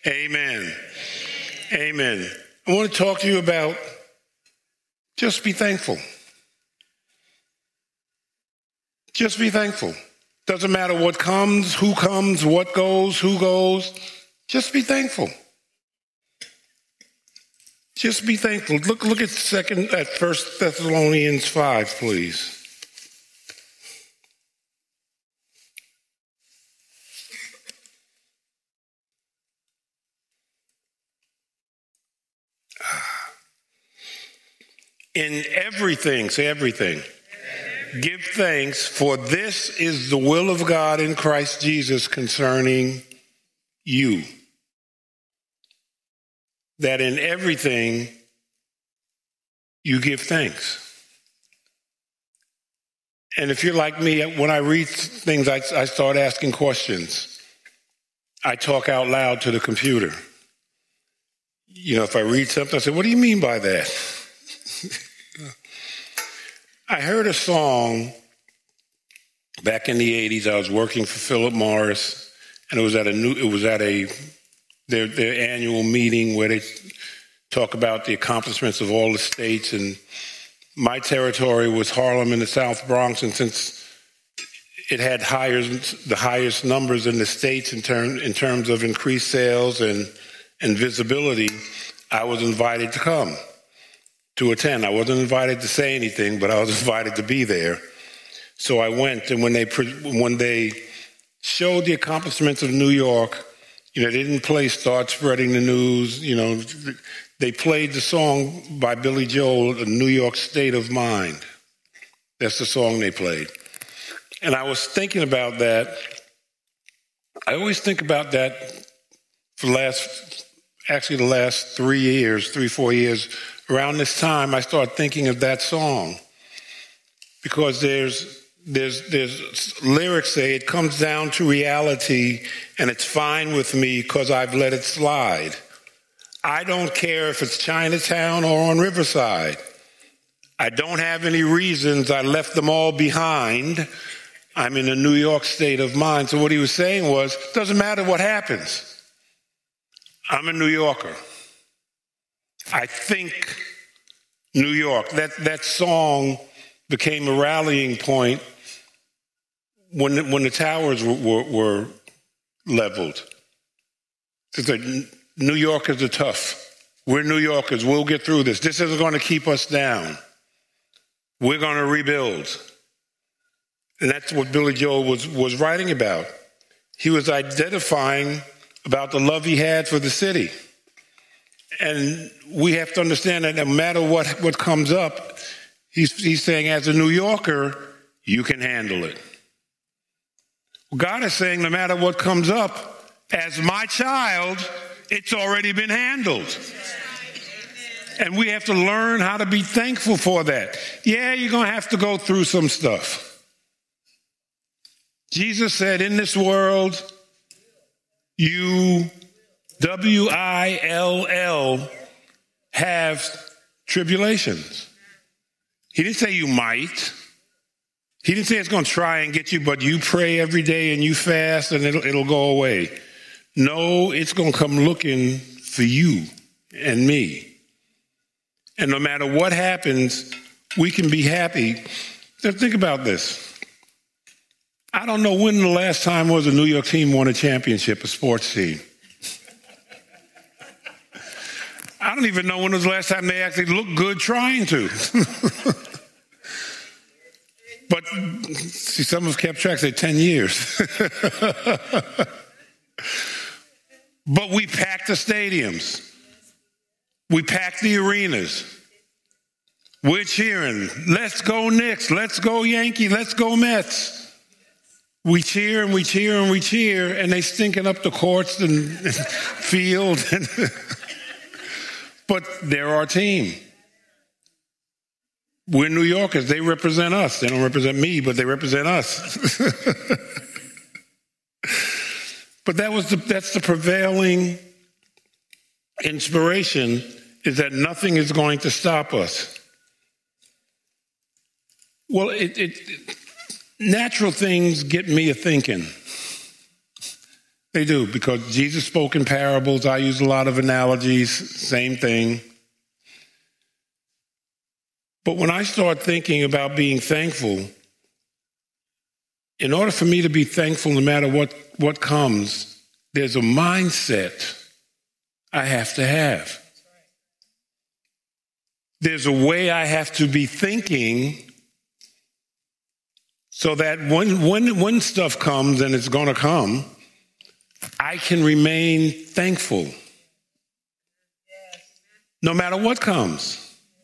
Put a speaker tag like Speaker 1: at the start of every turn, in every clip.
Speaker 1: Amen. Amen. I want to talk to you about just be thankful. Just be thankful. Doesn't matter what comes, what goes, who goes. Just be thankful. Just be thankful. Look at 1 Thessalonians 5, please. In everything, say everything. Give thanks, for this is the will of God in Christ Jesus concerning you. That in everything you give thanks. And if you're like me, when I read things, I start asking questions. I talk out loud to the computer. If I read something, I say, what do you mean by that? I heard a song back in the 80s. I was working for Philip Morris, and it was at their annual meeting where they talk about the accomplishments of all the states. And my territory was Harlem in the South Bronx, and since it had the highest numbers in the states in terms of increased sales and visibility, I was invited to come to attend. I wasn't invited to say anything, but I was invited to be there. So I went, and when they showed the accomplishments of New York, they didn't play Start Spreading the News. They played the song by Billy Joel, "The New York State of Mind." That's the song they played. And I was thinking about that. I always think about that for the last 3-4 years. Around this time, I started thinking of that song because there's lyrics say it comes down to reality and it's fine with me because I've let it slide. I don't care if it's Chinatown or on Riverside. I don't have any reasons. I left them all behind. I'm in a New York state of mind. So what he was saying was, doesn't matter what happens. I'm a New Yorker. I think New York. That song became a rallying point when the towers were leveled. It's like, New Yorkers are tough. We're New Yorkers. We'll get through this. This isn't going to keep us down. We're going to rebuild. And that's what Billy Joel was writing about. He was identifying about the love he had for the city. And we have to understand that no matter what comes up, he's saying as a New Yorker, you can handle it. God is saying no matter what comes up, as my child, it's already been handled. And we have to learn how to be thankful for that. Yeah, you're going to have to go through some stuff. Jesus said, in this world, you, W-I-L-L, have tribulations. He didn't say you might. He didn't say it's going to try and get you, but you pray every day and you fast and it'll go away. No, it's going to come looking for you and me. And no matter what happens, we can be happy. Now think about this. I don't know when the last time was a New York team won a championship, a sports team. I don't even know when was the last time they actually looked good trying to. But see, some have kept track, say 10 years. But we packed the stadiums. We packed the arenas. We're cheering. Let's go Knicks. Let's go Yankees. Let's go Mets. We cheer and we cheer and we cheer, and they stinking up the courts and field. But they're our team. We're New Yorkers. They represent us. They don't represent me, but they represent us. But that's the prevailing inspiration, is that nothing is going to stop us. Well, natural things get me a thinking. They do, because Jesus spoke in parables. I use a lot of analogies, same thing. But when I start thinking about being thankful, in order for me to be thankful no matter what comes, there's a mindset I have to have. There's a way I have to be thinking so that when stuff comes, and it's going to come, I can remain thankful no matter what comes.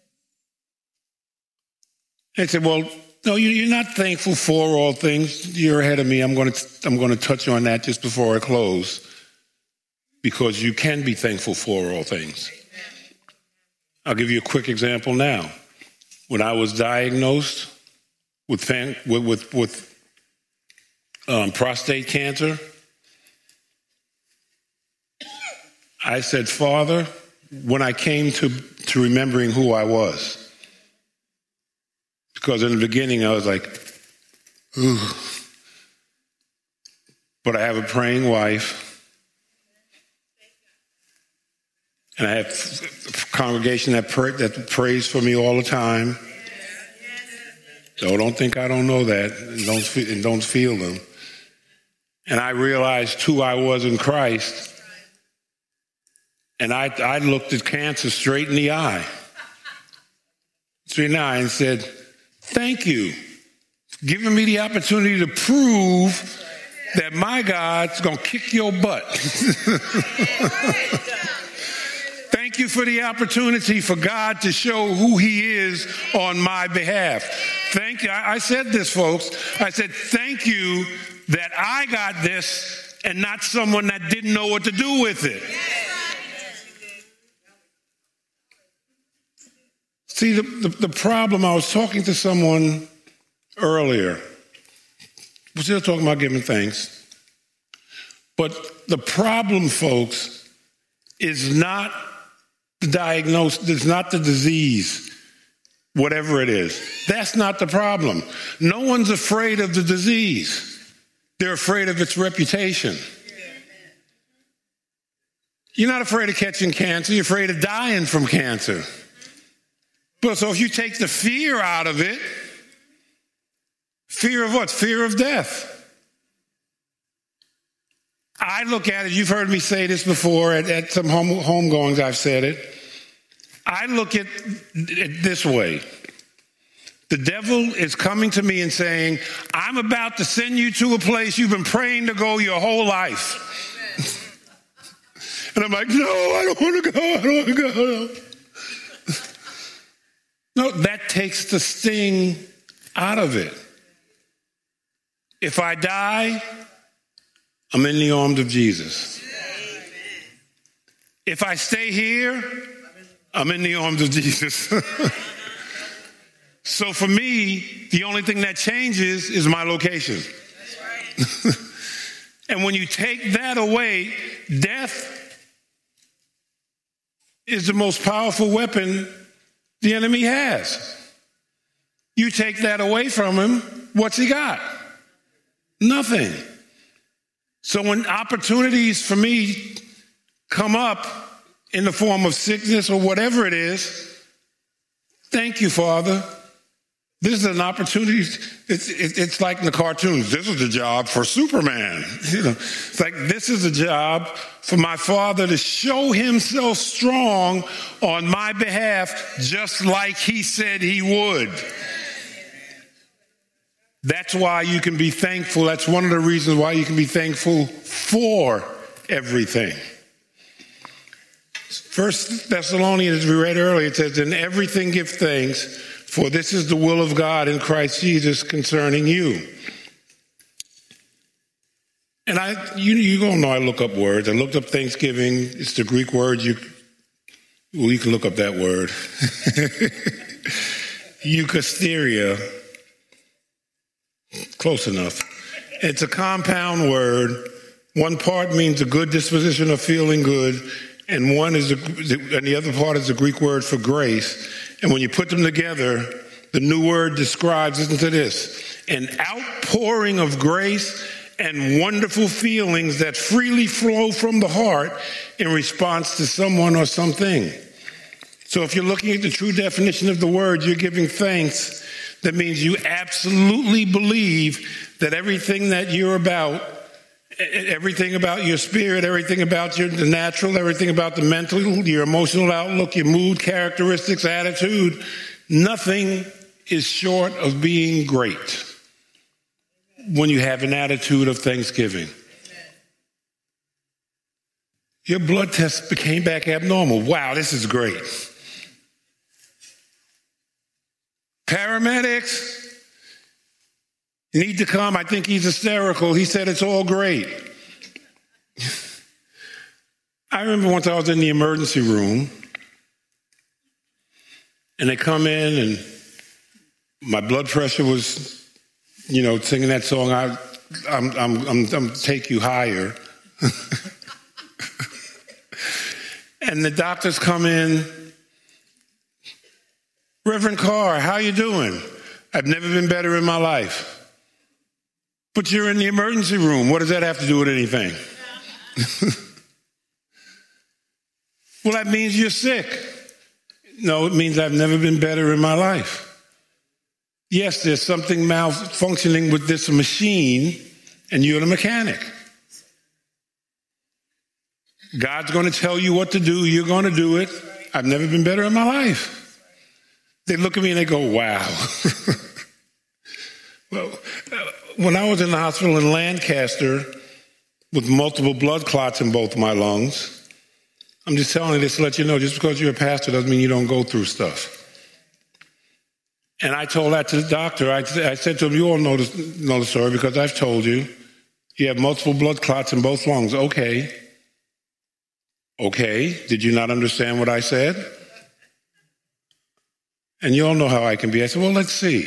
Speaker 1: And say, well, no, you're not thankful for all things. You're ahead of me. I'm going to touch on that just before I close, because you can be thankful for all things. I'll give you a quick example now. When I was diagnosed with prostate cancer, I said, Father, when I came to remembering who I was, because in the beginning I was like, ooh. But I have a praying wife, and I have a congregation that prays for me all the time. So don't think I don't know that, and don't feel them. And I realized who I was in Christ. And I looked at cancer straight in the eye. And said, thank you for giving me the opportunity to prove that my God's going to kick your butt. Thank you for the opportunity for God to show who he is on my behalf. Thank you. I said this, folks. I said, thank you that I got this and not someone that didn't know what to do with it. See, the problem, I was talking to someone earlier. We're still talking about giving thanks. But the problem, folks, is not the diagnosis, it's not the disease, whatever it is. That's not the problem. No one's afraid of the disease. They're afraid of its reputation. You're not afraid of catching cancer. You're afraid of dying from cancer. But so if you take the fear out of it, fear of what? Fear of death. I look at it, you've heard me say this before at some homegoings, I've said it. I look at it this way. The devil is coming to me and saying, I'm about to send you to a place you've been praying to go your whole life. And I'm like, no, I don't want to go. I don't want to go. No, that takes the sting out of it. If I die, I'm in the arms of Jesus. If I stay here, I'm in the arms of Jesus. So for me, the only thing that changes is my location. And when you take that away, death is the most powerful weapon the enemy has. You take that away from him, what's he got? Nothing. So when opportunities for me come up in the form of sickness or whatever it is, thank you, Father. This is an opportunity. It's like in the cartoons. This is a job for Superman. It's like this is a job for my Father to show himself strong on my behalf, just like he said he would. That's why you can be thankful. That's one of the reasons why you can be thankful for everything. 1 Thessalonians, as we read earlier, it says, in everything give thanks, for this is the will of God in Christ Jesus concerning you. And you don't know I look up words. I looked up Thanksgiving. It's the Greek word. You can look up that word. Euchasteria. Close enough. It's a compound word. One part means a good disposition of feeling good, and the other part is the Greek word for grace. And when you put them together, the new word describes, listen to this, an outpouring of grace and wonderful feelings that freely flow from the heart in response to someone or something. So if you're looking at the true definition of the word, you're giving thanks. That means you absolutely believe that everything that you're about, everything about your spirit, everything about the natural, everything about the mental, your emotional outlook, your mood, characteristics, attitude, nothing is short of being great when you have an attitude of thanksgiving. Your blood test came back abnormal. Wow, this is great. Paramedics, you need to come. I think he's hysterical. He said it's all great. I remember once I was in the emergency room, and they come in, and my blood pressure was, singing that song. I'm take you higher. And the doctors come in. Reverend Carr, how you doing? I've never been better in my life. But you're in the emergency room. What does that have to do with anything? Well, that means you're sick. No, it means I've never been better in my life. Yes, there's something malfunctioning with this machine, and you're the mechanic. God's going to tell you what to do. You're going to do it. I've never been better in my life. They look at me and they go, wow. Well, when I was in the hospital in Lancaster with multiple blood clots in both my lungs, I'm just telling you this to let you know, just because you're a pastor doesn't mean you don't go through stuff. And I told that to the doctor. I said to him, you all know the story because I've told you. You have multiple blood clots in both lungs. Okay. Did you not understand what I said? And you all know how I can be. I said, well, let's see.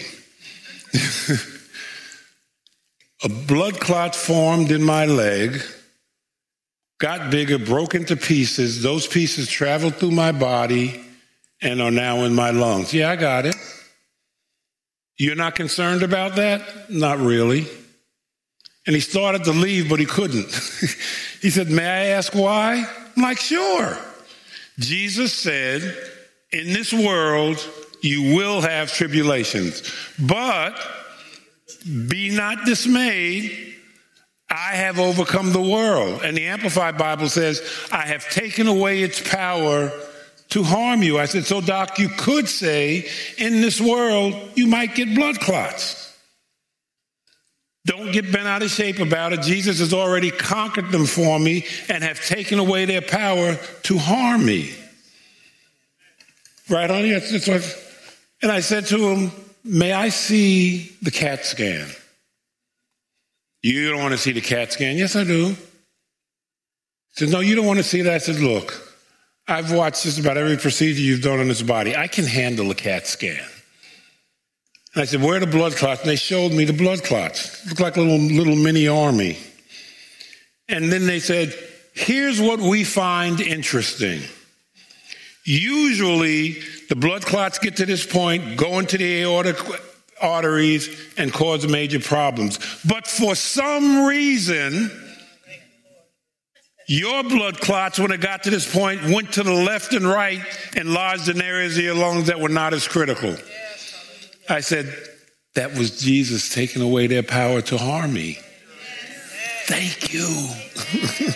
Speaker 1: A blood clot formed in my leg, got bigger, broke into pieces. Those pieces traveled through my body and are now in my lungs. Yeah, I got it. You're not concerned about that? Not really. And he started to leave, but he couldn't. He said, may I ask why? I'm like, sure. Jesus said, in this world, you will have tribulations, but be not dismayed. I have overcome the world. And the Amplified Bible says, I have taken away its power to harm you. I said, so Doc, you could say, in this world, you might get blood clots. Don't get bent out of shape about it. Jesus has already conquered them for me and have taken away their power to harm me. Right, honey? That's what. And I said to him, may I see the CAT scan? You don't want to see the CAT scan? Yes, I do. He said, no, you don't want to see that. I said, look, I've watched just about every procedure you've done on this body. I can handle a CAT scan. And I said, where are the blood clots? And they showed me the blood clots. It looked like a little mini army. And then they said, here's what we find interesting. Usually, the blood clots get to this point, go into the aortic arteries, and cause major problems. But for some reason, your blood clots, when it got to this point, went to the left and right and lodged in areas of your lungs that were not as critical. I said, that was Jesus taking away their power to harm me. Thank you.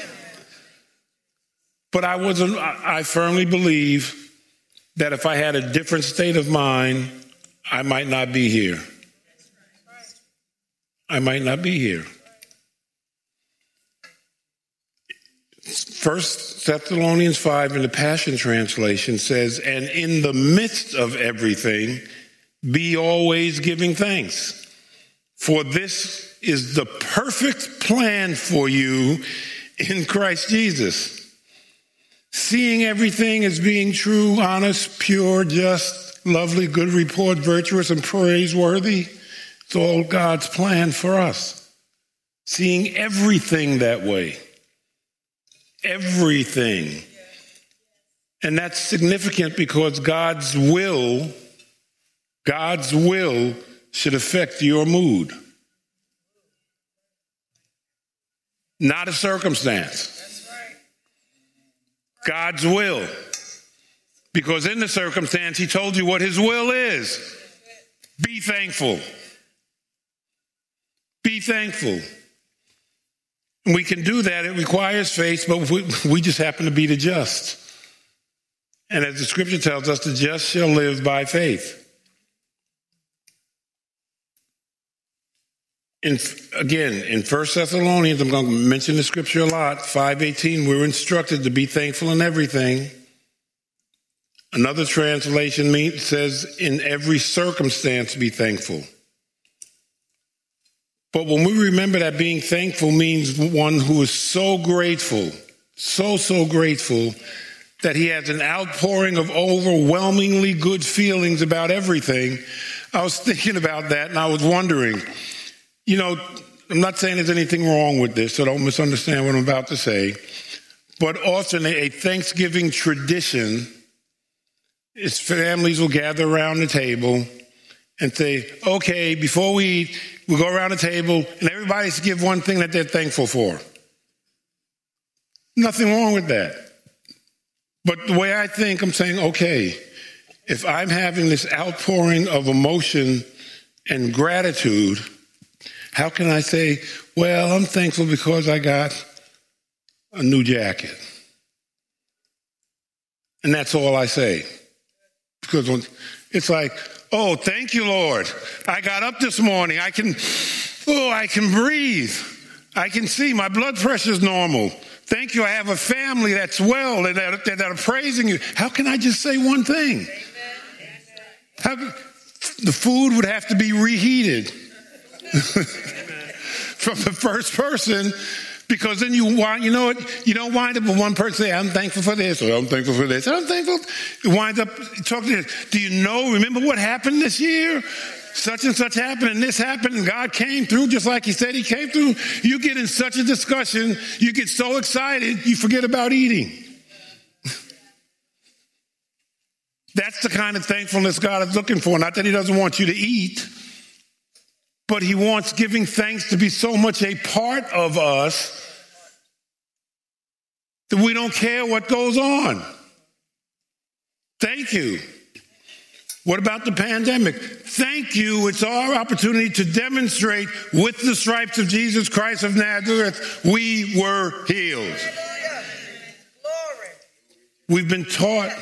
Speaker 1: But I firmly believe that if I had a different state of mind, I might not be here. I might not be here. 1 Thessalonians 5 in the Passion Translation says, and in the midst of everything, be always giving thanks. For this is the perfect plan for you in Christ Jesus. Seeing everything as being true, honest, pure, just, lovely, good report, virtuous, and praiseworthy. It's all God's plan for us. Seeing everything that way. Everything. And that's significant because God's will should affect your mood. not a circumstance. God's will. Because in the circumstance, he told you what his will is. Be thankful. Be thankful. And we can do that. It requires faith, but we just happen to be the just. And as the scripture tells us, the just shall live by faith. In 1 Thessalonians, I'm going to mention the scripture a lot, 5:18, we're instructed to be thankful in everything. Another translation says, in every circumstance be thankful. But when we remember that being thankful means one who is so grateful, so grateful, that he has an outpouring of overwhelmingly good feelings about everything, I was thinking about that and I was wondering, I'm not saying there's anything wrong with this, so don't misunderstand what I'm about to say, but often a Thanksgiving tradition is families will gather around the table and say, okay, before we eat, we go around the table and everybody's give one thing that they're thankful for. Nothing wrong with that. But the way I think, I'm saying, okay, if I'm having this outpouring of emotion and gratitude, how can I say, well, I'm thankful because I got a new jacket? And that's all I say. Because it's like, oh, thank you, Lord. I got up this morning. I can breathe. I can see my blood pressure is normal. Thank you. I have a family that's well and that are praising you. How can I just say one thing? The food would have to be reheated from the first person, because then you don't wind up with one person saying, I'm thankful for this, or I'm thankful for this, I'm thankful. It winds up talking, remember what happened this year? Such and such happened, and this happened, and God came through just like he said he came through. You get in such a discussion, you get so excited, you forget about eating. That's the kind of thankfulness God is looking for. Not that he doesn't want you to eat, but he wants giving thanks to be so much a part of us that we don't care what goes on. Thank you. What about the pandemic? Thank you. It's our opportunity to demonstrate with the stripes of Jesus Christ of Nazareth, we were healed. We've been taught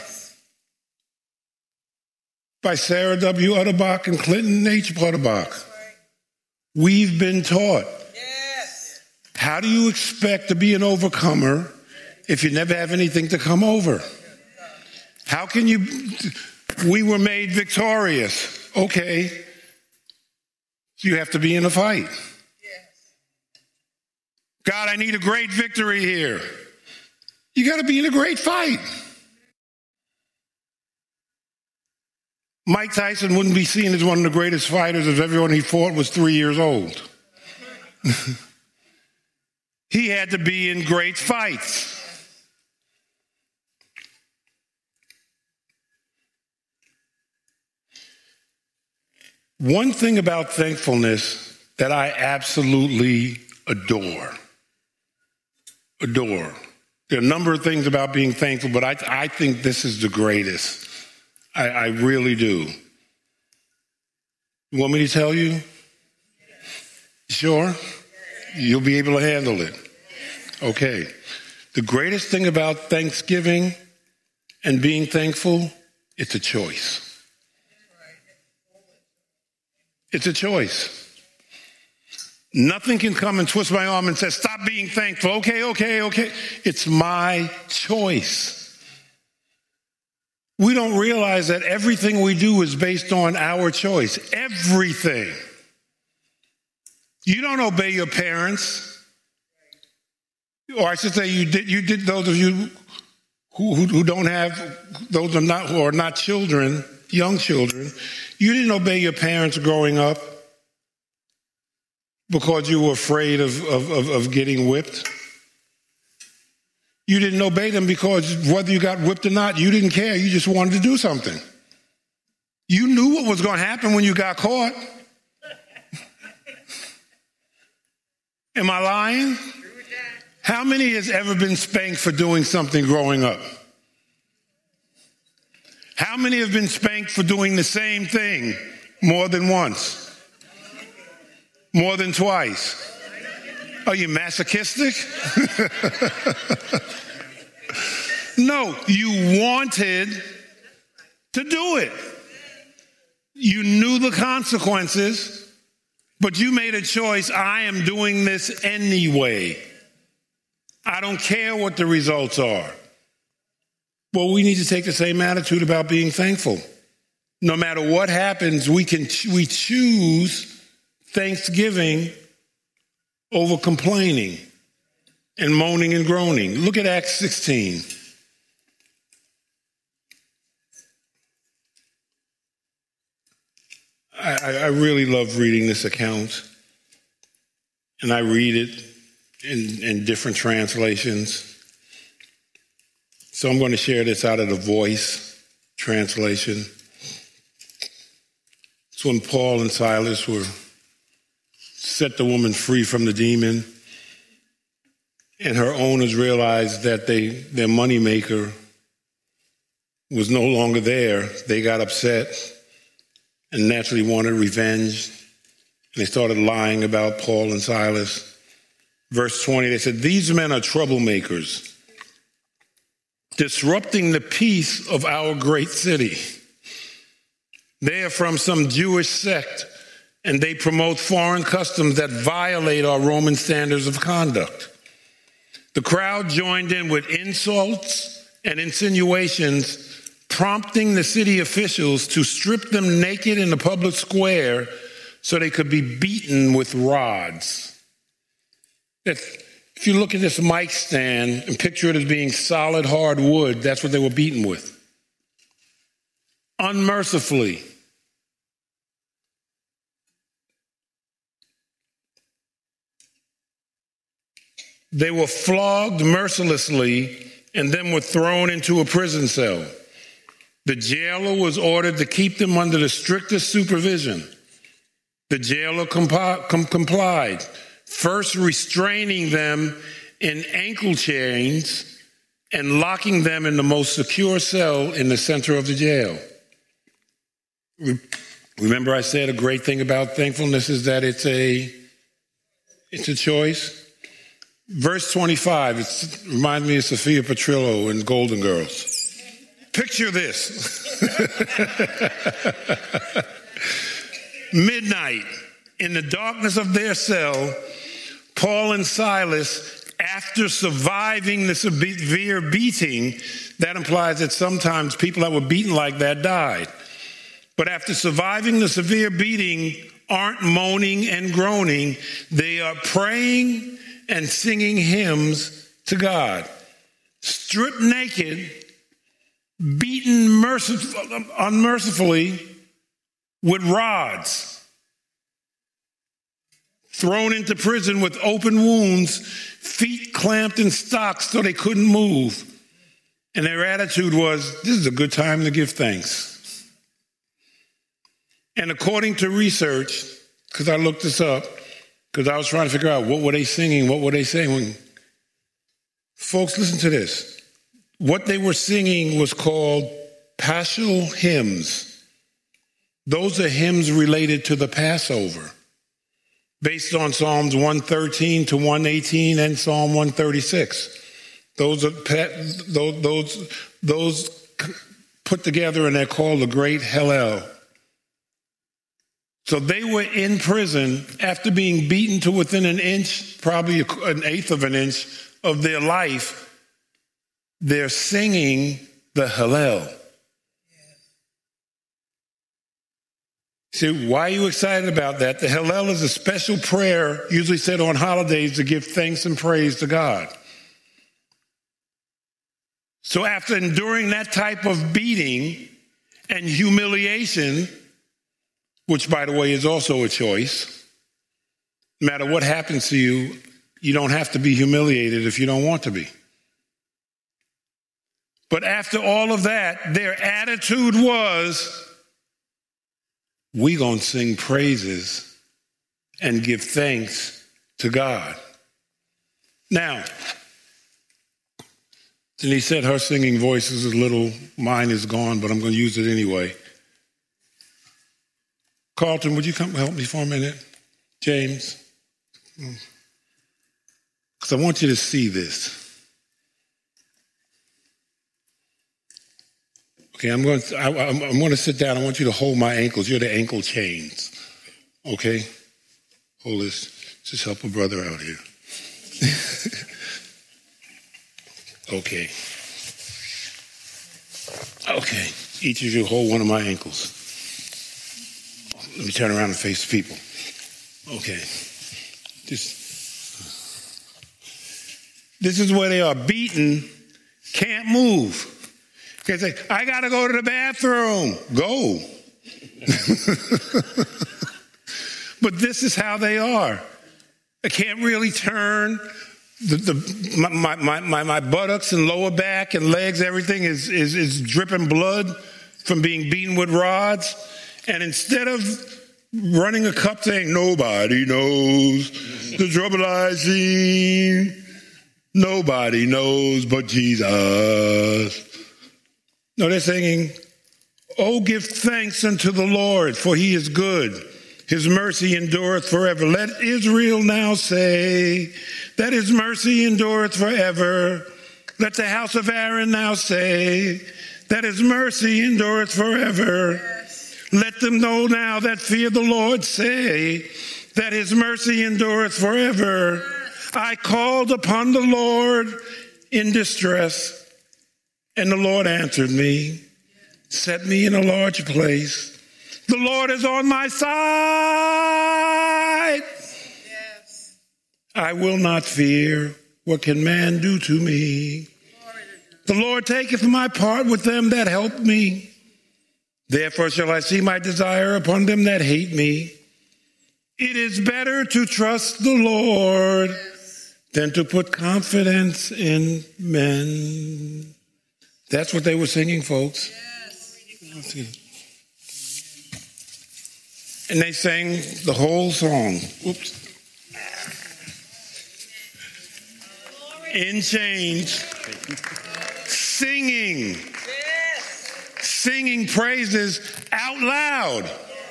Speaker 1: by Sarah W. Utterbach and Clinton H. Utterbach. We've been taught. Yes. How do you expect to be an overcomer if you never have anything to come over? How can you? We were made victorious. Okay. So you have to be in a fight. Yes. God, I need a great victory here. You got to be in a great fight. Mike Tyson wouldn't be seen as one of the greatest fighters if everyone he fought was 3 years old. He had to be in great fights. One thing about thankfulness that I absolutely adore. There are a number of things about being thankful, but I think this is the greatest. I really do. You want me to tell you? Sure? You'll be able to handle it. Okay. The greatest thing about Thanksgiving and being thankful, it's a choice. It's a choice. Nothing can come and twist my arm and say, stop being thankful. Okay. It's my choice. We don't realize that everything we do is based on our choice. Everything. You don't obey your parents. Or I should say you did those of you who don't have, those who are not children, young children, you didn't obey your parents growing up because you were afraid of getting whipped. You didn't obey them because whether you got whipped or not, you didn't care. You just wanted to do something. You knew what was going to happen when you got caught. Am I lying? How many has ever been spanked for doing something growing up? How many have been spanked for doing the same thing more than once? More than twice? Are you masochistic? No, you wanted to do it. You knew the consequences, but you made a choice. I am doing this anyway. I don't care what the results are. Well, we need to take the same attitude about being thankful. No matter what happens, we choose thanksgiving over complaining and moaning and groaning. Look at Acts 16. I really love reading this account, and I read it in different translations. So I'm going to share this out of the Voice translation. It's when Paul and Silas were set the woman free from the demon, and her owners realized that their moneymaker was no longer there. They got upset and naturally wanted revenge. And they started lying about Paul and Silas. Verse 20, they said, "These men are troublemakers, disrupting the peace of our great city. They are from some Jewish sect, and they promote foreign customs that violate our Roman standards of conduct." The crowd joined in with insults and insinuations, prompting the city officials to strip them naked in the public square so they could be beaten with rods. If you look at this mic stand and picture it as being solid, hard wood, that's what they were beaten with. Unmercifully. They were flogged mercilessly and then were thrown into a prison cell. The jailer was ordered to keep them under the strictest supervision. The jailer complied, first restraining them in ankle chains and locking them in the most secure cell in the center of the jail. Remember I said a great thing about thankfulness is that it's a choice? Verse 25, it reminds me of Sophia Petrillo in Golden Girls. Picture this. Midnight, in the darkness of their cell, Paul and Silas, after surviving the severe beating, that implies that sometimes people that were beaten like that died. But after surviving the severe beating, aren't moaning and groaning. They are praying and singing hymns to God. Stripped naked, beaten unmercifully with rods, thrown into prison with open wounds, feet clamped in stocks so they couldn't move. And their attitude was, this is a good time to give thanks. And according to research, because I looked this up, because I was trying to figure out what were they singing, what were they saying. Folks, listen to this. What they were singing was called paschal hymns. Those are hymns related to the Passover, based on Psalms 113 to 118 and Psalm 136. Those put together, and they're called the Great Hallel. So they were in prison after being beaten to within an inch, probably an eighth of an inch of their life. They're singing the Hallel. See, why are you excited about that? The Hallel is a special prayer usually said on holidays to give thanks and praise to God. So after enduring that type of beating and humiliation, which, by the way, is also a choice, no matter what happens to you, you don't have to be humiliated if you don't want to be. But after all of that, their attitude was, we're going to sing praises and give thanks to God. Now, And he said her singing voice is a little, mine is gone, but I'm going to use it anyway. Carlton, would you come help me for a minute? James? Because I want you to see this. Okay, I'm going to sit down. I want you to hold my ankles. You're the ankle chains. Okay? Hold this. Just help a brother out here. Okay. Okay. Each of you hold one of my ankles. Let me turn around and face the people. Okay. This is where they are beaten, can't move. They say, I got to go to the bathroom. Go. But this is how they are. I can't really turn. My buttocks and lower back and legs, everything is dripping blood from being beaten with rods. And instead of running a cup saying, nobody knows the trouble I see, nobody knows but Jesus. No, they're singing, oh, give thanks unto the Lord, for he is good. His mercy endureth forever. Let Israel now say that his mercy endureth forever. Let the house of Aaron now say that his mercy endureth forever. Yes. Let them know now that fear the Lord say that his mercy endureth forever. Yes. I called upon the Lord in distress, and the Lord answered me, set me in a large place. The Lord is on my side. Yes. I will not fear. What can man do to me? The Lord taketh my part with them that help me. Therefore shall I see my desire upon them that hate me. It is better to trust the Lord than to put confidence in men. That's what they were singing, folks. Yes. And they sang the whole song. Oops. In chains. Singing praises out loud.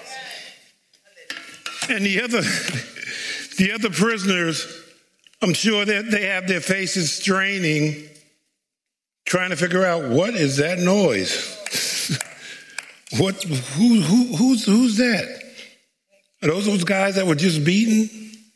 Speaker 1: And the other prisoners, I'm sure that they have their faces straining, trying to figure out what is that noise. Who's that? Are those guys that were just beaten?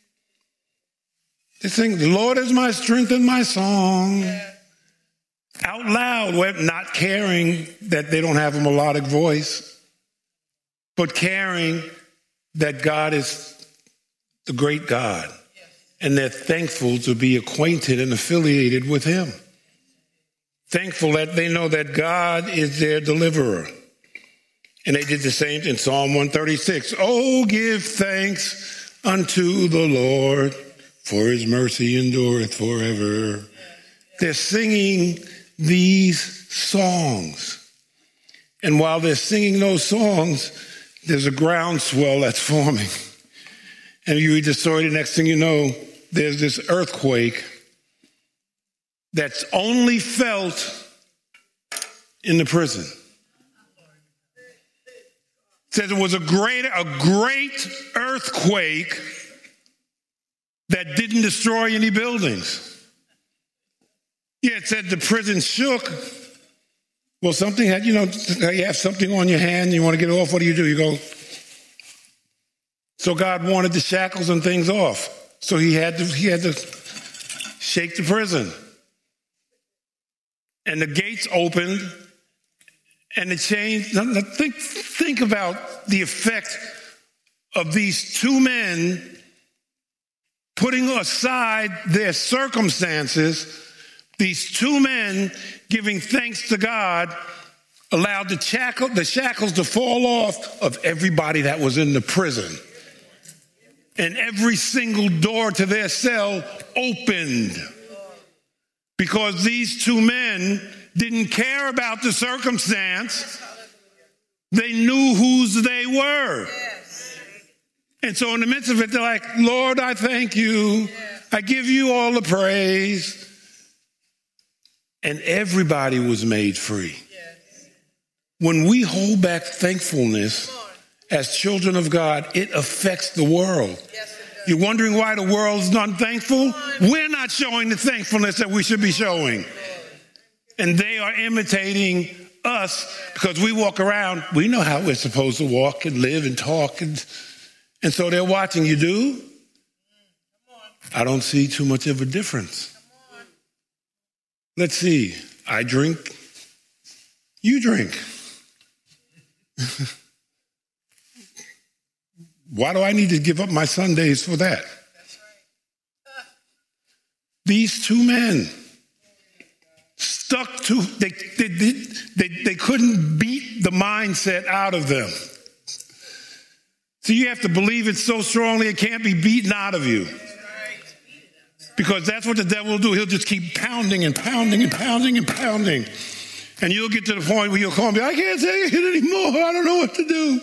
Speaker 1: They sing, the Lord is my strength and my song. Yeah. Out loud, not caring that they don't have a melodic voice, but caring that God is the great God. Yes. And they're thankful to be acquainted and affiliated with him. Thankful that they know that God is their deliverer. And they did the same in Psalm 136. Oh, give thanks unto the Lord, for his mercy endureth forever. They're singing these songs. And while they're singing those songs, there's a groundswell that's forming. And you read the story, the next thing you know, there's this earthquake that's only felt in the prison. It says it was a great earthquake that didn't destroy any buildings. Yeah, it said the prison shook. Well, something had, you have something on your hand, you want to get it off, what do? You go. So God wanted the shackles and things off. So he had to shake the prison. And the gates opened. And it changed. Think about the effect of these two men putting aside their circumstances. These two men giving thanks to God allowed the shackles to fall off of everybody that was in the prison. And every single door to their cell opened. Because these two men didn't care about the circumstance. They knew whose they were. Yes. And so in the midst of it, they're like, Lord, I thank you. Yes. I give you all the praise. and everybody was made free. When we hold back thankfulness as children of God, it affects the world. You're wondering why the world's not thankful? We're not showing the thankfulness that we should be showing. And they are imitating us because we walk around, we know how we're supposed to walk and live and talk. And so they're watching. You do? I don't see too much of a difference. Let's see. I drink. You drink. Why do I need to give up my Sundays for that? These two men stuck to, they couldn't beat the mindset out of them. So you have to believe it so strongly it can't be beaten out of you. Because that's what the devil will do. He'll just keep pounding and pounding and pounding and pounding. And you'll get to the point where you'll call me, I can't take it anymore. I don't know what to do.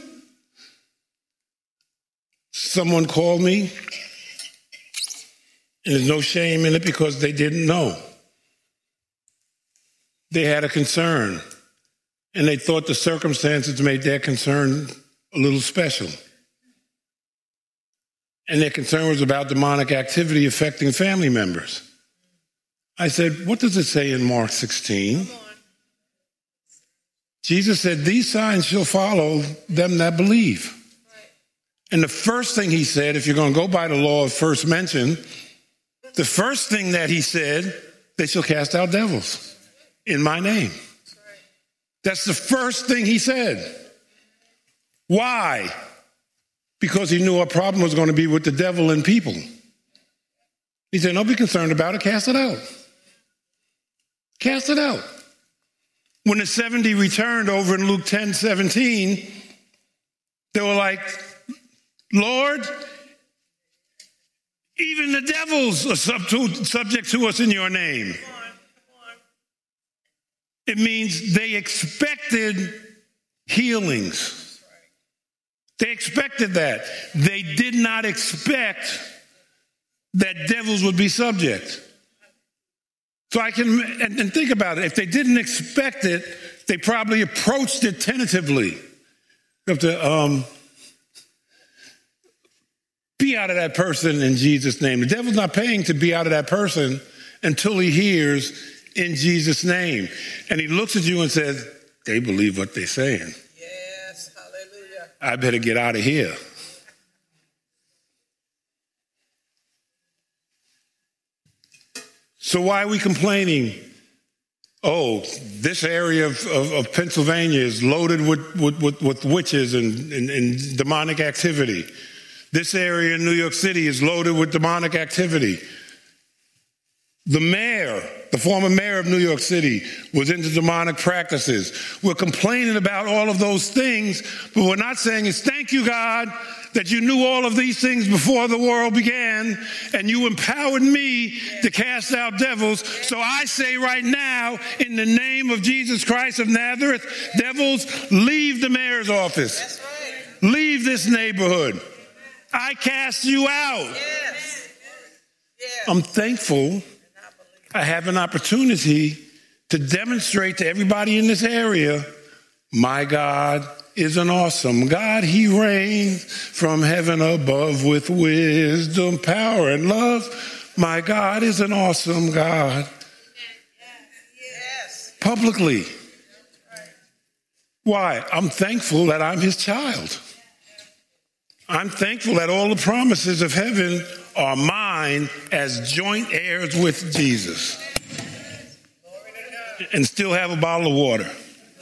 Speaker 1: Someone called me, and there's no shame in it because they didn't know. They had a concern, and they thought the circumstances made their concern a little special. And their concern was about demonic activity affecting family members. I said, what does it say in Mark 16? Jesus said, these signs shall follow them that believe. And the first thing he said, if you're going to go by the law of first mention, the first thing that he said, they shall cast out devils in my name. That's the first thing he said. Why? Because he knew our problem was going to be with the devil and people. He said, don't be concerned about it, cast it out. Cast it out. When the 70 returned over in Luke 10:17, they were like, Lord, even the devils are subject to us in your name. It means they expected healings. They expected that. They did not expect that devils would be subject. So I can, and think about it. If they didn't expect it, they probably approached it tentatively. You have to, be out of that person in Jesus' name. The devil's not paying to be out of that person until he hears in Jesus' name. And he looks at you and says, they believe what they're saying.
Speaker 2: Yes, hallelujah.
Speaker 1: I better get out of here. So why are we complaining? Oh, this area of Pennsylvania is loaded with witches and demonic activity. This area in New York City is loaded with demonic activity. The mayor, the former mayor of New York City, was into demonic practices. We're complaining about all of those things, but we're not saying is thank you, God, that you knew all of these things before the world began, and you empowered me to cast out devils. So I say right now, in the name of Jesus Christ of Nazareth, devils, leave the mayor's office.
Speaker 2: That's right.
Speaker 1: Leave this neighborhood. I cast you out.
Speaker 2: Yes. Yes.
Speaker 1: I'm thankful I have an opportunity to demonstrate to everybody in this area, my God is an awesome God. He reigns from heaven above with wisdom, power, and love. My God is an awesome God.
Speaker 2: Yes.
Speaker 1: Publicly. Why? I'm thankful that I'm his child. I'm thankful that all the promises of heaven are mine as joint heirs with Jesus. And still have a bottle of water.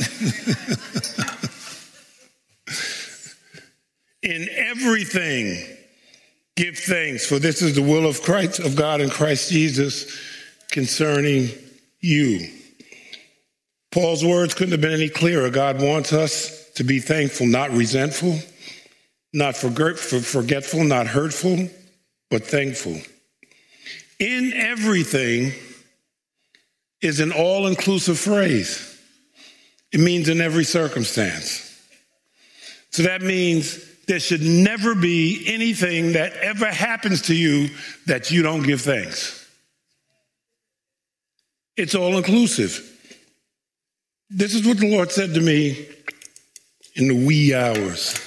Speaker 1: In everything, give thanks, for this is the will of Christ, of God in Christ Jesus concerning you. Paul's words couldn't have been any clearer. God wants us to be thankful, not resentful, not forgetful, not hurtful, but thankful. In everything is an all-inclusive phrase. It means in every circumstance. So that means there should never be anything that ever happens to you that you don't give thanks. It's all inclusive. This is what the Lord said to me in the wee hours.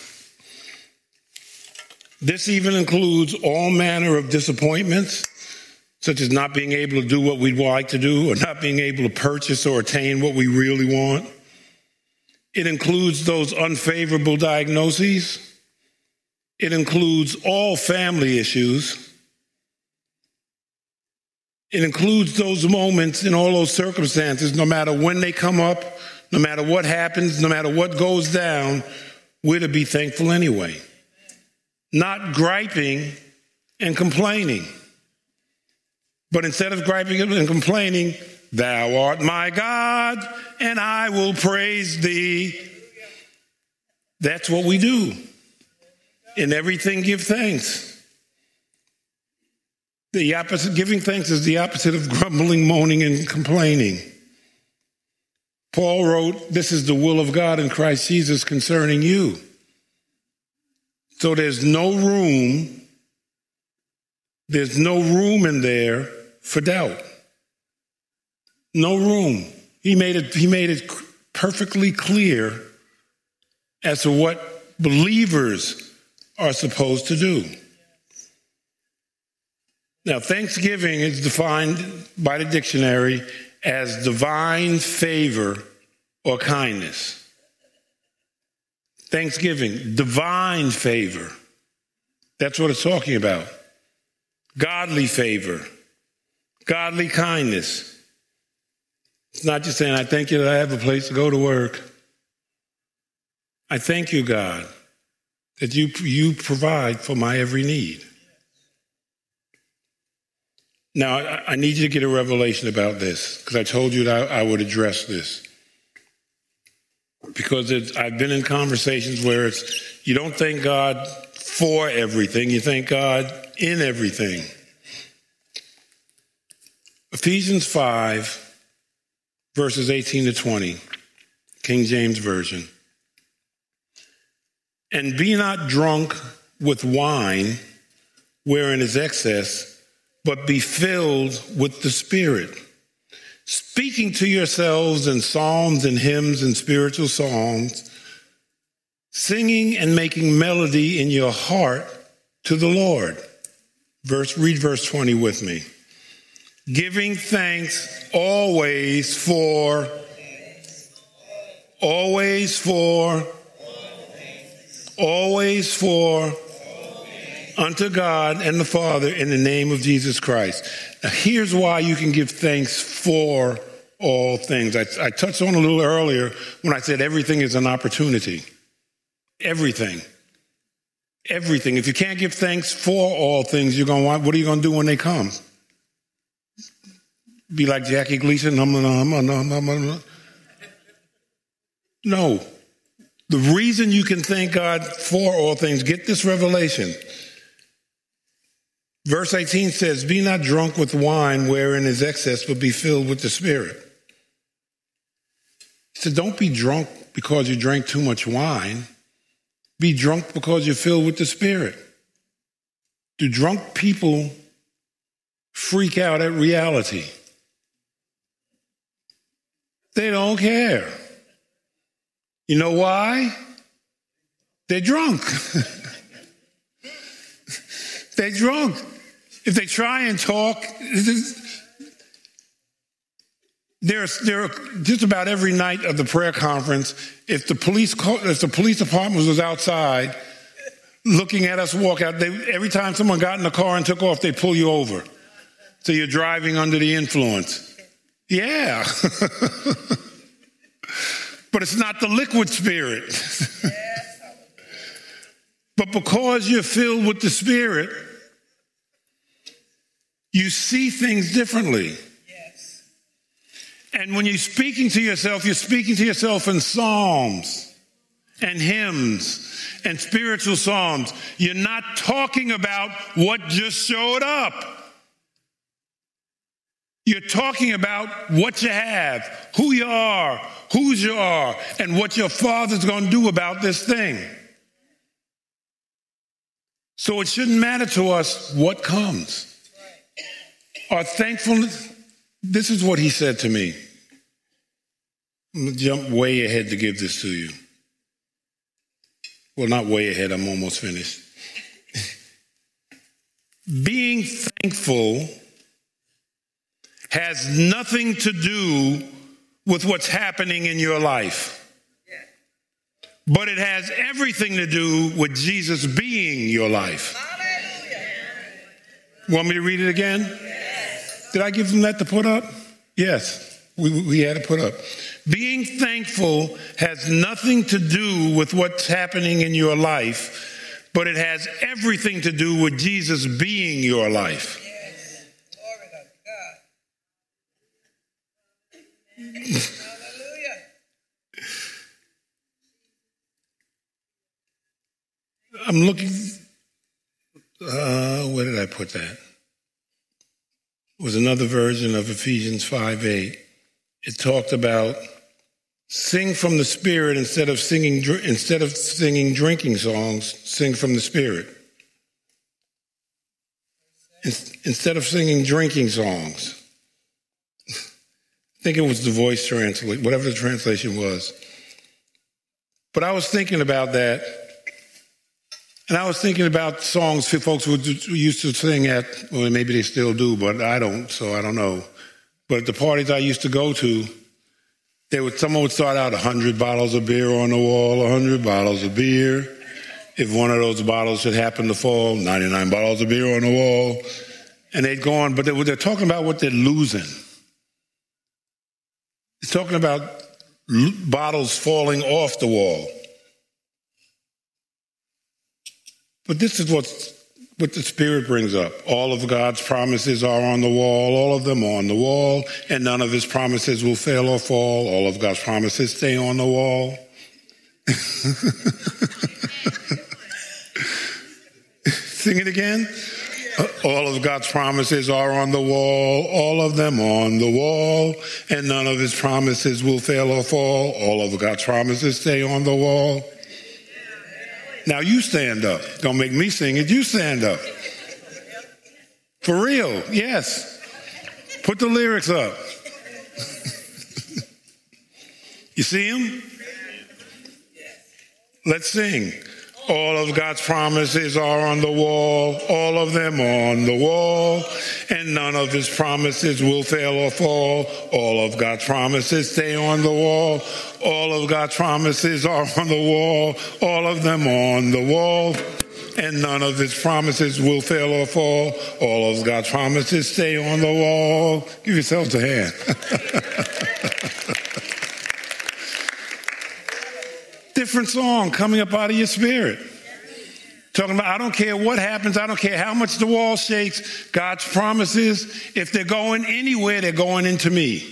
Speaker 1: This even includes all manner of disappointments, such as not being able to do what we'd like to do or not being able to purchase or attain what we really want. It includes those unfavorable diagnoses. It includes all family issues. It includes those moments in all those circumstances, no matter when they come up, no matter what happens, no matter what goes down, we're to be thankful anyway. Not griping and complaining. But instead of griping and complaining, thou art my God, and I will praise thee. That's what we do. In everything, give thanks. The opposite, giving thanks is the opposite of grumbling, moaning, and complaining. Paul wrote, this is the will of God in Christ Jesus concerning you. So there's no room in there for doubt. No room. He made it perfectly clear as to what believers are supposed to do. Now, thanksgiving is defined by the dictionary as divine favor or kindness. Thanksgiving, divine favor. That's what it's talking about. Godly favor, godly kindness. It's not just saying, I thank you that I have a place to go to work. I thank you, God, that you provide for my every need. Now, I need you to get a revelation about this, because I told you that I would address this. Because I've been in conversations where you don't thank God for everything, you thank God in everything. Ephesians 5, verses 18 to 20, King James Version. And be not drunk with wine, wherein is excess, but be filled with the Spirit, speaking to yourselves in psalms and hymns and spiritual songs, singing and making melody in your heart to the Lord. Read verse 20 with me. Giving thanks always for unto God and the Father in the name of Jesus Christ. Now, here's why you can give thanks for all things. I touched on a little earlier when I said everything is an opportunity. Everything. Everything. If you can't give thanks for all things, what are you going to do when they come? Be like Jackie Gleason? No. The reason you can thank God for all things, get this revelation. Verse 18 says, be not drunk with wine wherein is excess, but be filled with the Spirit. He said, don't be drunk because you drank too much wine. Be drunk because you're filled with the Spirit. Do drunk people freak out at reality? They don't care. You know why? They're drunk. They're drunk. If they try and talk, there just about every night of the prayer conference, if the police department was outside looking at us walk out, every time someone got in the car and took off, they pull you over. So you're driving under the influence. Yeah. But it's not the liquid spirit. But because you're filled with the Spirit, you see things differently. Yes. And when you're speaking to yourself in psalms and hymns and spiritual psalms. You're not talking about what just showed up. You're talking about what you have, who you are, whose you are, and what your Father's going to do about this thing. So it shouldn't matter to us what comes. Our thankfulness This is what he said to me. I'm going to jump way ahead to give this to you. Well, not way ahead. I'm almost finished. Being thankful has nothing to do with what's happening in your life. But it has everything to do with Jesus being your life. Want me to read it again? Did I give them that to put up? Yes, we had to put up. Being thankful has nothing to do with what's happening in your life, but it has everything to do with Jesus being your life.
Speaker 2: Yes. Glory to God. Hallelujah.
Speaker 1: I'm looking, where did I put that? It was another version of Ephesians 5:8. It talked about sing from the Spirit instead of singing drinking songs, sing from the Spirit. Instead of singing drinking songs. I think it was the Voice translation, whatever the translation was. But I was thinking about that, and I was thinking about songs folks used to sing at, well, maybe they still do, but I don't, so I don't know. But at the parties I used to go to, someone would start out 100 bottles of beer on the wall, 100 bottles of beer. If one of those bottles should happen to fall, 99 bottles of beer on the wall. And they'd go on, but they're talking about what they're losing. It's talking about bottles falling off the wall. But this is what the Spirit brings up. All of God's promises are on the wall, all of them are on the wall, and none of his promises will fail or fall. All of God's promises stay on the wall. Sing it again. All of God's promises are on the wall, all of them on the wall, and none of his promises will fail or fall. All of God's promises stay on the wall. Now you stand up. Don't make me sing it. You stand up. For real, yes. Put the lyrics up. You see them? Let's sing. All of God's promises are on the wall, all of them on the wall, and none of his promises will fail or fall. All of God's promises stay on the wall, all of God's promises are on the wall, all of them on the wall, and none of his promises will fail or fall. All of God's promises stay on the wall. Give yourselves a hand. Different song coming up out of your spirit. Talking about, I don't care what happens. I don't care how much the wall shakes. God's promises, if they're going anywhere, they're going into me.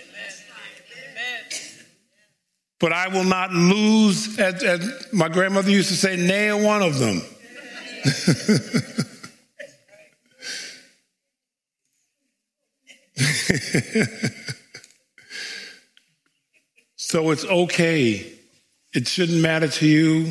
Speaker 1: But I will not lose, as my grandmother used to say, nail one of them. So it's okay. It shouldn't matter to you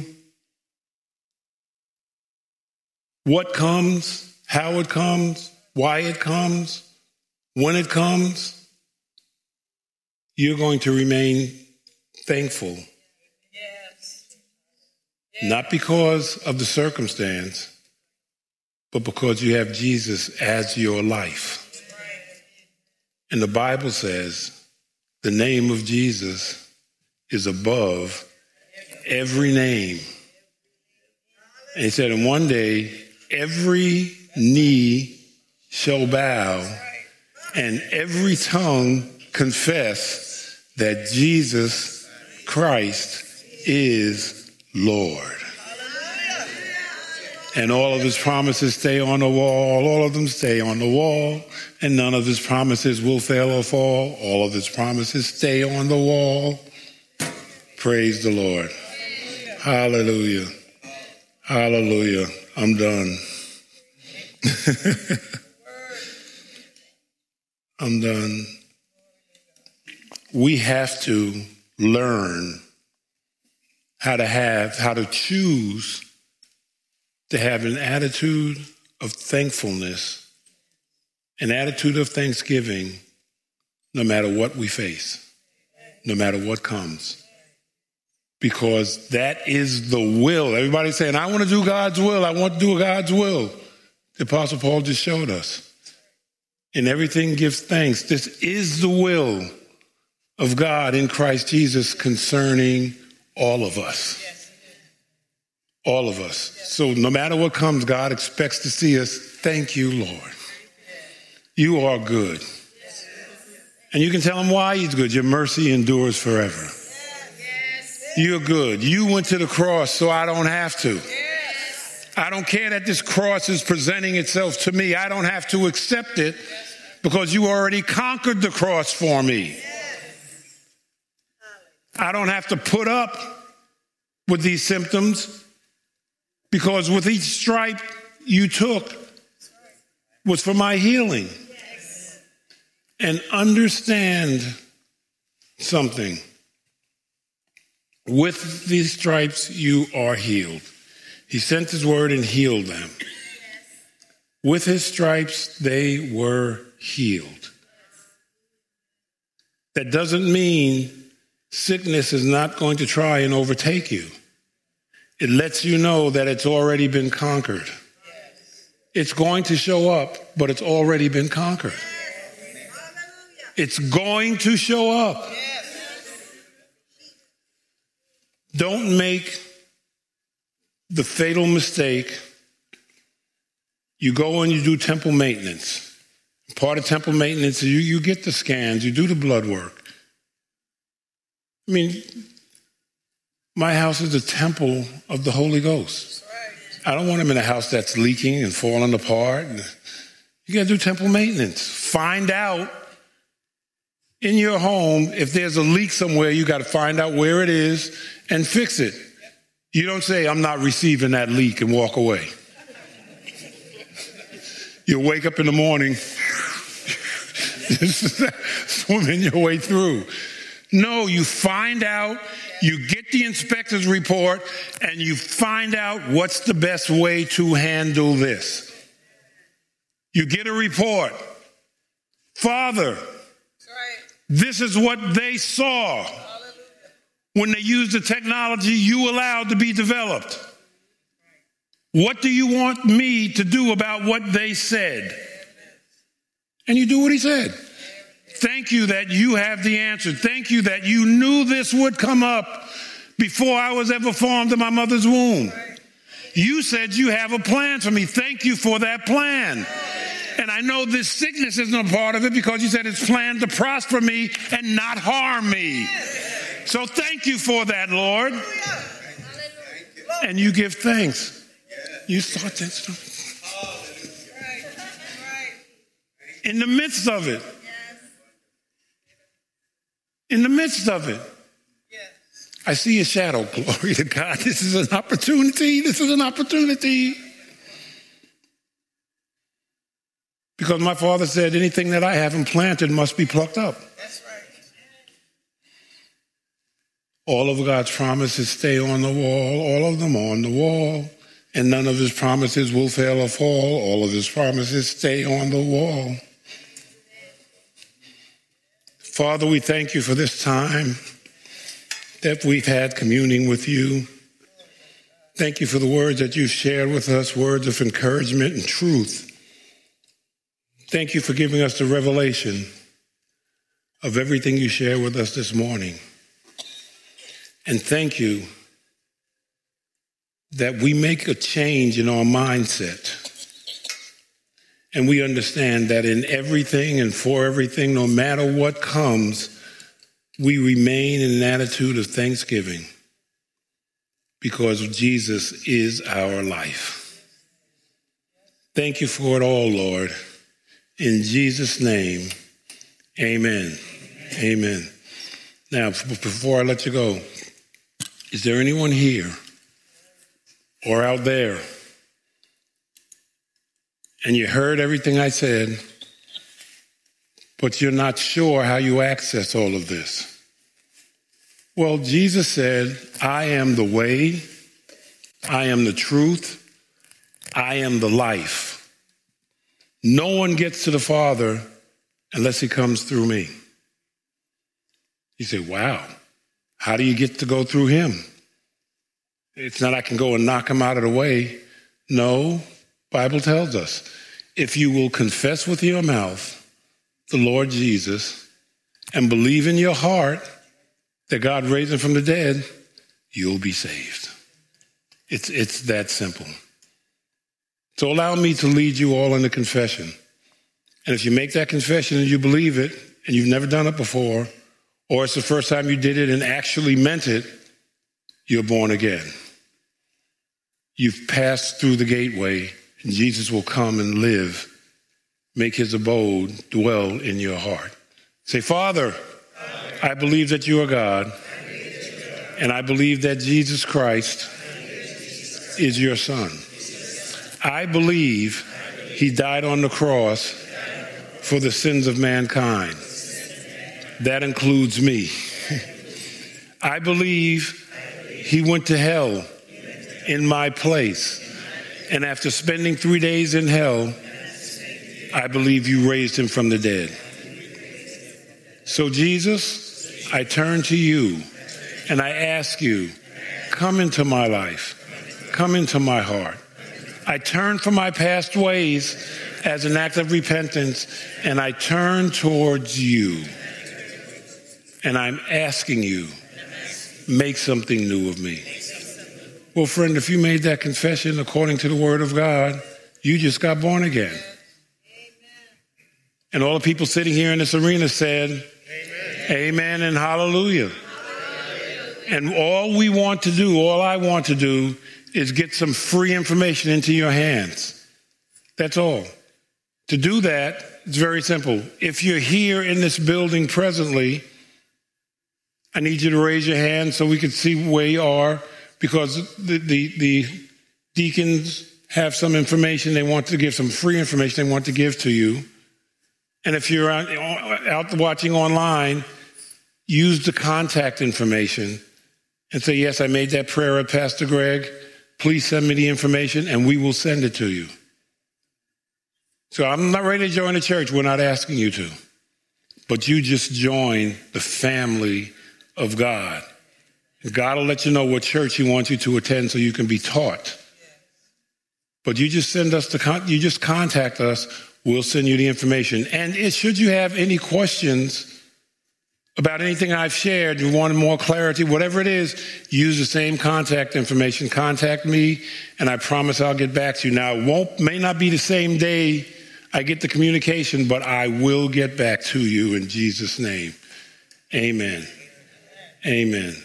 Speaker 1: what comes, how it comes, why it comes, when it comes. You're going to remain thankful.
Speaker 2: Yes.
Speaker 1: Not because of the circumstance, but because you have Jesus as your life. And the Bible says the name of Jesus is above every name. And he said, and one day, every knee shall bow and every tongue confess that Jesus Christ is Lord. And all of his promises stay on the wall. All of them stay on the wall. And none of his promises will fail or fall. All of his promises stay on the wall. Praise the Lord. Hallelujah. Hallelujah. I'm done. I'm done. We have to learn how to choose to have an attitude of thankfulness, an attitude of thanksgiving no matter what we face, no matter what comes. Because that is the will. Everybody's saying, I want to do God's will. I want to do God's will. The Apostle Paul just showed us. In everything gives thanks. This is the will of God in Christ Jesus concerning all of us. All of us. So no matter what comes, God expects to see us. Thank you, Lord. You are good. And you can tell him why he's good. Your mercy endures forever. You're good. You went to the cross so I don't have to. I don't care that this cross is presenting itself to me. I don't have to accept it because you already conquered the cross for me. I don't have to put up with these symptoms because with each stripe you took was for my healing. And understand something. With these stripes you are healed. He sent his word and healed them. With his stripes, they were healed. That doesn't mean sickness is not going to try and overtake you. It lets you know that it's already been conquered. It's going to show up, but it's already been conquered. It's going to show up. Don't make the fatal mistake. You go and you do temple maintenance. Part of temple maintenance is you get the scans, you do the blood work. I mean, my house is a temple of the Holy Ghost. I don't want him in a house that's leaking and falling apart. You got to do temple maintenance. Find out in your home if there's a leak somewhere. You got to find out where it is and fix it. You don't say, I'm not receiving that leak and walk away. You'll wake up in the morning, swimming your way through. No, you find out, you get the inspector's report, and you find out what's the best way to handle this. You get a report. Father, this is what they saw when they used the technology you allowed to be developed. What do you want me to do about what they said? And you do what he said. Thank you that you have the answer. Thank you that you knew this would come up before I was ever formed in my mother's womb. You said you have a plan for me. Thank you for that plan. And I know this sickness isn't a part of it because you said it's planned to prosper me and not harm me. So thank you for that, Lord. And you give thanks. You start that stuff. In the midst of it. In the midst of it. I see a shadow. Glory to God. This is an opportunity. This is an opportunity. Because my father said anything that I haven't planted must be plucked up. That's right. All of God's promises stay on the wall. All of them on the wall. And none of his promises will fail or fall. All of his promises stay on the wall. Father, we thank you for this time that we've had communing with you. Thank you for the words that you've shared with us, words of encouragement and truth. Thank you for giving us the revelation of everything you share with us this morning. And thank you that we make a change in our mindset. And we understand that in everything and for everything, no matter what comes, we remain in an attitude of thanksgiving because Jesus is our life. Thank you for it all, Lord. In Jesus' name, amen. Amen. Now, before I let you go, is there anyone here or out there and you heard everything I said, but you're not sure how you access all of this? Well, Jesus said, I am the way, I am the truth, I am the life. No one gets to the Father unless he comes through me. You say, wow, how do you get to go through him? It's not I can go and knock him out of the way. No, Bible tells us, if you will confess with your mouth the Lord Jesus and believe in your heart that God raised him from the dead, you'll be saved. It's that simple. So allow me to lead you all in the confession. And if you make that confession and you believe it, and you've never done it before, or it's the first time you did it and actually meant it, you're born again. You've passed through the gateway, and Jesus will come and live, make his abode, dwell in your heart. Say, Father, I believe that you are God, and I believe that Jesus Christ is your Son. I believe he died on the cross for the sins of mankind. That includes me. I believe he went to hell in my place. And after spending 3 days in hell, I believe you raised him from the dead. So Jesus, I turn to you and I ask you, come into my life, come into my heart. I turn from my past ways as an act of repentance, and I turn towards you. And I'm asking you, make something new of me. Well, friend, if you made that confession according to the word of God, you just got born again. Amen. And all the people sitting here in this arena said, amen, amen and hallelujah. Hallelujah. And all we want to do, all I want to do, is get some free information into your hands. That's all. To do that, it's very simple. If you're here in this building presently, I need you to raise your hand so we can see where you are, because the deacons have some information they want to give, some free information they want to give to you. And if you're out watching online, use the contact information and say, yes, I made that prayer at Pastor Greg. Please send me the information and we will send it to you. So I'm not ready to join the church. We're not asking you to. But you just join the family of God. God will let you know what church he wants you to attend so you can be taught. But you just send us you just contact us. We'll send you the information. And should you have any questions about anything I've shared, you want more clarity, whatever it is, use the same contact information. Contact me, and I promise I'll get back to you. Now, it may not be the same day I get the communication, but I will get back to you in Jesus' name. Amen. Amen.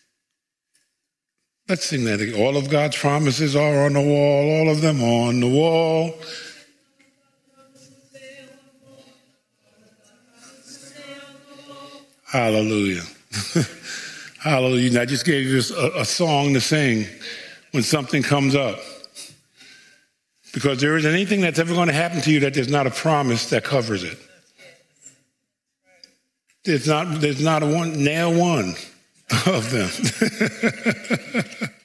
Speaker 1: Let's sing that again. All of God's promises are on the wall, all of them on the wall. Hallelujah. Hallelujah. I just gave you a song to sing when something comes up. Because there isn't anything that's ever going to happen to you that there's not a promise that covers it. There's not one, nail one of them.